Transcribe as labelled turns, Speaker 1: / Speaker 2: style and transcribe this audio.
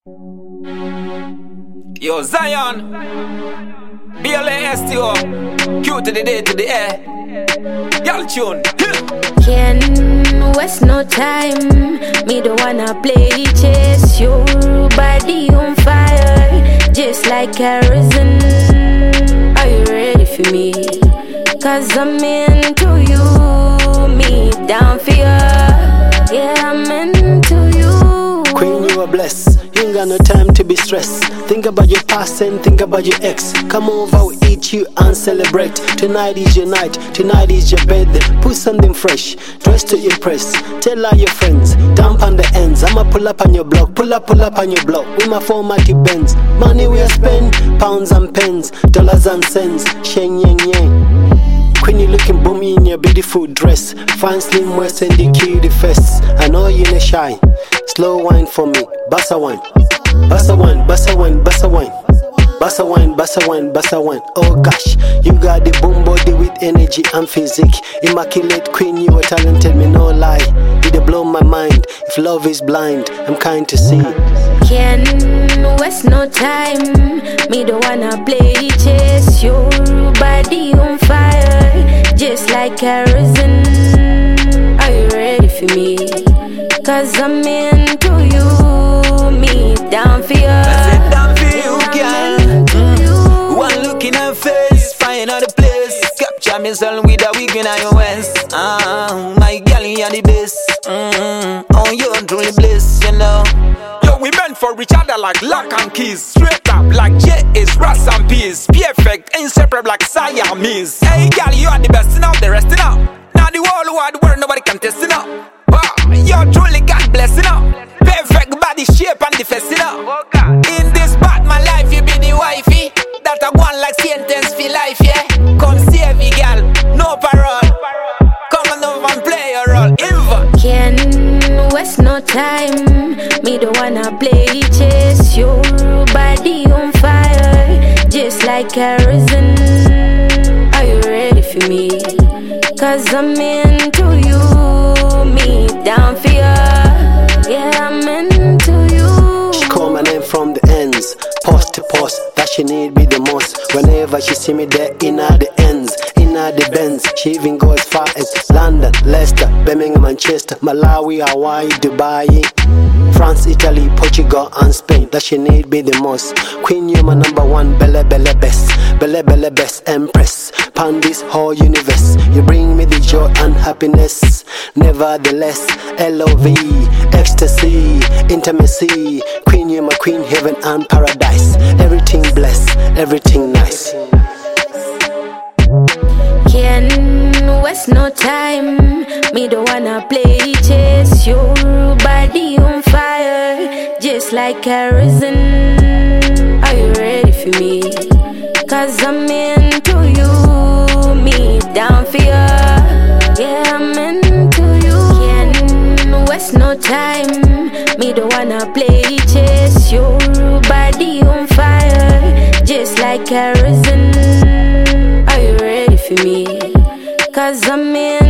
Speaker 1: Yo, Zion, BLASTO, Q to the D to the A. Y'all tune.
Speaker 2: Can't waste no time. Me don't wanna play chase. Your body on fire, just like kerosene. Are you ready for me? Cause I'm into you. Me down for you. Yeah, I'm into you.
Speaker 3: Queen, you are blessed. You ain't got no time to be stressed. Think about your past and think about your ex. Come over, we'll eat you and celebrate. Tonight is your night, tonight is your bed. Put something fresh, dress to impress. Tell all your friends, dump on the ends. I'ma pull up on your block, pull up on your block. With my formatic Benz. Money we spend, pounds and pence, dollars and cents. Sheng yang yang. Queen, you looking boomy in your beautiful dress. Fine slim waist and the cutie face. I know you ain't shy. Slow wine for me, bassa wine. Bassa wine, bassa wine, bassa wine. Bassa wine, bassa wine, bassa wine. Oh gosh, you got the boom body with energy and physique. Immaculate queen, you are talented, me no lie. You blow my mind. If love is blind, I'm kind to see.
Speaker 2: Can't waste no time. Me don't wanna play chase. Your body on fire, just like kerosene. Are you ready for me? Cause I'm into you. Me down for you.
Speaker 1: Down for you, girl. One look in her face, find out the place. Capture me son with a wig in your waist. My girl, you're the best. Oh, you're truly blessed, you know. Yo, we meant for each other like lock and keys. Straight up like J is Ras and Peace. Perfect, inseparable like Siamese. Hey, girl, you are the best enough, the rest enough. Now the whole wide world, nobody can test it up. Wow, you're truly God blessing up. Perfect body shape and the face, you know. In this part, my life, you be the wifey. That I want like sentence for life, yeah. Come save me, girl, no parole. Come on over and play your role, Inva.
Speaker 2: Can't waste no time. Me don't wanna play chase. Your body on fire, just like kerosene. Are you ready for me? Cause I'm into you. Me down for you. Yeah, I'm into you.
Speaker 3: She call my name from the ends, post to post, that she need me the most. Whenever she see me there, in all the ends, in all the bends. She even go as far as London, Leicester, Birmingham, Manchester, Malawi, Hawaii, Dubai, France, Italy, Portugal and Spain. That she need me the most. Queen, you're my number one, belle best empress. Pan this whole universe, you bring me the joy and happiness. Nevertheless, LOV, ecstasy, intimacy. Queen, you're my queen, heaven and paradise. Everything blessed, everything nice.
Speaker 2: Can't waste no time. Me don't wanna play chase. Your body on fire, just like kerosene. Are you ready for me? Cause I'm into you. Me down for you. Yeah, I'm into you. Can't waste no time. Me don't wanna play chase. Your body on fire, just like kerosene. Are you ready for me? Cause I'm in